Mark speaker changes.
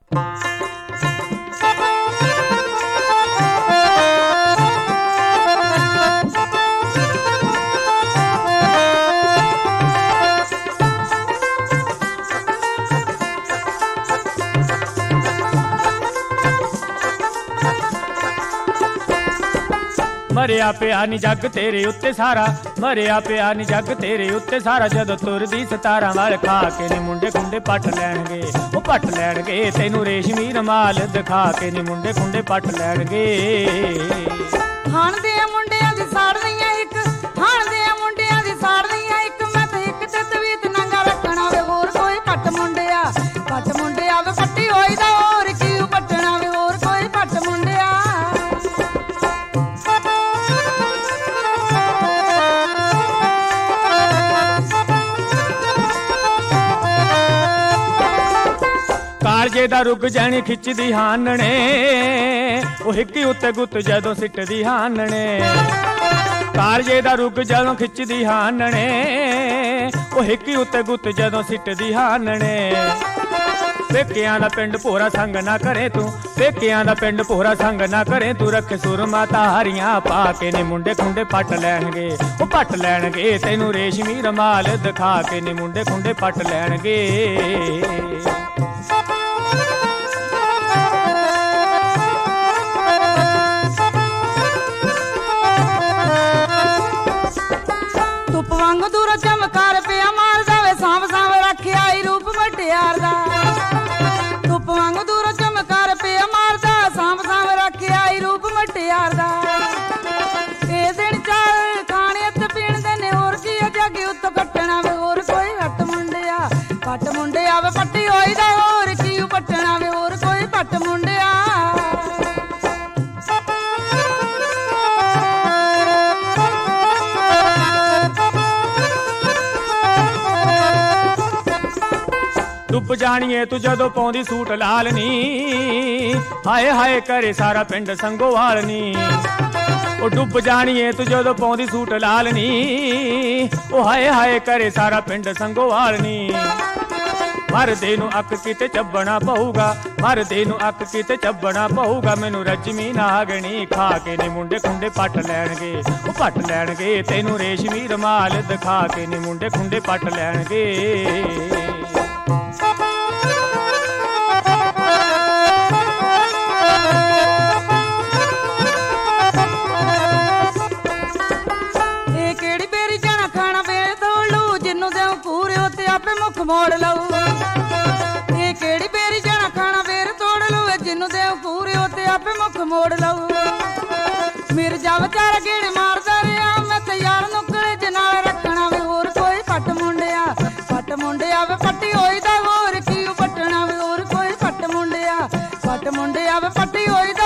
Speaker 1: मरिया पिया नी जग तेरे उत्ते सारा, मरिया पिया नी जग तेरे उत्ते सारा। जदों तुरदी सतारा वाल खा के नी मुंडे खुंडे पट लैणगे, ओ पट लैणगे तैनू रेशमी रमाल दिखा के नी मुंडे खुंडे पट लैणगे।
Speaker 2: हाण दे मुंडियां दी साड़दियां इक, हाण दे मुंडियां दी साड़दियां इक। मैं ते इक ते तवीत नंगा रखना वे होर कोई पट मुंडिया, पट मुंडिया वे पट्टी होई दा होर की पटना वे होर कोई पट मुंडिया।
Speaker 1: कालजे दा रुक जानी खिचदी हानने, ओ हिक्की उत्ते गुत्त जदों सिटदी हानने। कालजे दा रुक जदों खिचदी हानने, ओ हिक्की उत्ते गुत्त जदों सिटदी हानने। पेकियां दा पिंड भोरा संग ना करे तू, पेकियां दा पिंड भोरा संग ना करे तू। रख सुरमा तारियां पा के नी मुंडे खुंडे पट लैणगे, ओ पट लैणगे तैनू रेशमी रमाल दिखा के नी मुंडे खुंडे पट लैणगे। धुप वांग दूर चमकार पिया मारदा वे सांव सांव रखिया आई रूप मटियार दा। धुप वांग दूर चमकार पिया मारदा सांव सांव रखिया आई रूप मटियार दा। ए दिन चाल खाने ते पीण दे ने होर की जग उत्तो कटना वे होर कोई पट मुंडिया, पट मुंडिया वे पट्टी होई दा होर की पटना वे होर कोई पट मुंडिया। डुब जानिए तू जदों पौंदी सूट लाल नी, हाय हाय करे सारा पिंड संगोवाल नी। ओ डुब जानिए तू जदों पौंदी सूट लाल नी, ओ हाय हाय करे सारा पिंड संगोवाल नी। मरदे नू अक किते चब्बना पऊगा, मरदे नू अक किते चब्बना पऊगा। मैनू रजमी नागणी खा के नी मुंडे खुंडे पट लैणगे, ओ पट लैणगे तैनू रेशमी रमाल दिखा के नी मुंडे खुंडे पट लैणगे। आपे मुख मोड़ लऊ, ये केड़ी बेरी जाना खाना बेर तोड़ लू। जिन्नू देव पूरे होते आपे मुख मोड़ लऊ। मिर्जा बेचारा गेड़े मारदा रहा, मैं ते यार नुकड़े च नाल रखना वे होर कोई पट मुंडिया, पट मुंडिया वे पट्टी होई दा होर की पटना वे होर कोई पट मुंडिया, पट मुंडिया वे पट्टी होई दा।